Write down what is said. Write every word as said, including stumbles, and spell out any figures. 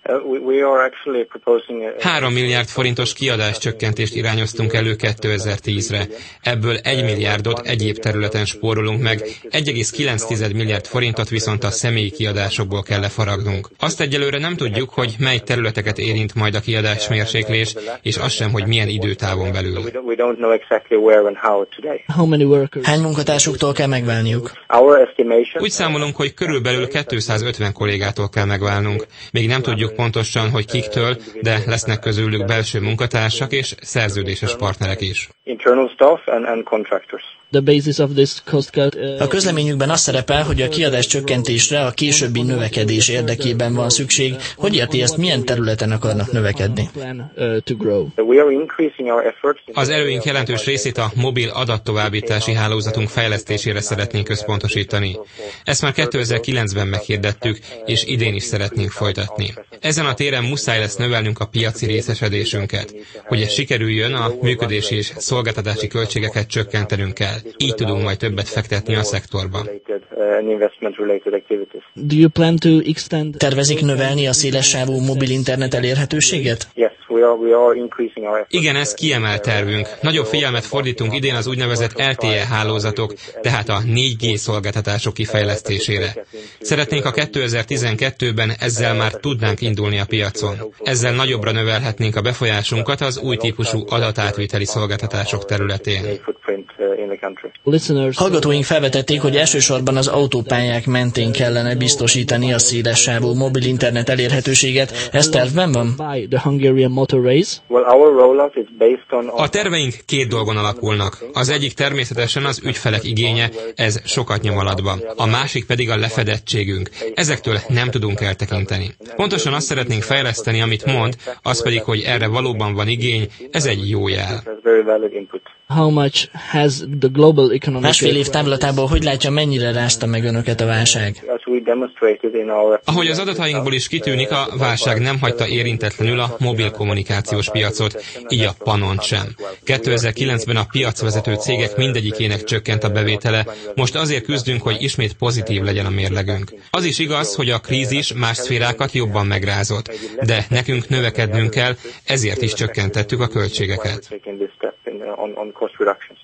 Három milliárd forintos kiadáscsökkentést irányoztunk elő kétezer-tízre. Ebből egy milliárdot egyéb területen spórolunk meg, egy egész kilenc milliárd forintot viszont a személyi kiadásokból kell lefaragnunk. Azt egyelőre nem tudjuk, hogy mely területeket érint majd a kiadásmérséklés, és azt sem, hogy milyen időtávon belül. Hány munkatársuktól kell megválniuk? Úgy számolunk, hogy körülbelül kétszázötven kollégától kell megválnunk. Még nem tudjuk pontosan, hogy kiktől, de lesznek közülük belső munkatársak és szerződéses partnerek is. A közleményükben az szerepel, hogy a kiadás csökkentésre a későbbi növekedés érdekében van szükség. Hogy érti ezt, milyen területen akarnak növekedni? Az erőink jelentős részét a mobil adattovábbítási hálózatunk fejlesztésére szeretnénk összpontosítani. Ezt már kétezer-kilencben meghirdettük, és idén is szeretnénk folytatni. Ezen a téren muszáj lesz növelnünk a piaci részesedésünket. Hogy ez sikerüljön, a működési és szolgáltatási költségeket csökkentenünk kell. Így tudunk majd többet fektetni a szektorban. Tervezik növelni a szélessávú mobil internet elérhetőséget? Igen, ez kiemelt tervünk. Nagyobb figyelmet fordítunk idén az úgynevezett el té e hálózatok, tehát a négy G szolgáltatások kifejlesztésére. Szeretnénk a kétezer-tizenkettőben ezzel már tudnánk indulni a piacon. Ezzel nagyobbra növelhetnénk a befolyásunkat az új típusú adatátviteli szolgáltatások területén. Hallgatóink felvetették, hogy elsősorban az autópályák mentén kellene biztosítani a szélessávú mobil internet elérhetőséget. Ez tervben van? A terveink két dolgon alapulnak. Az egyik természetesen az ügyfelek igénye, ez sokat nyom alatba. A másik pedig a lefedettségünk. Ezektől nem tudunk eltekinteni. Pontosan azt szeretnénk fejleszteni, amit mond, az pedig, hogy erre valóban van igény, ez egy jó jel. Másfél év távlatából hogy látja, mennyire rázta meg önöket a válság? Ahogy az adatainkból is kitűnik, a válság nem hagyta érintetlenül a mobil kommunikációs piacot, így a Panont sem. kétezer-kilencben a piacvezető cégek mindegyikének csökkent a bevétele, most azért küzdünk, hogy ismét pozitív legyen a mérlegünk. Az is igaz, hogy a krízis más szférákat jobban megrázott, de nekünk növekednünk kell, ezért is csökkentettük a költségeket.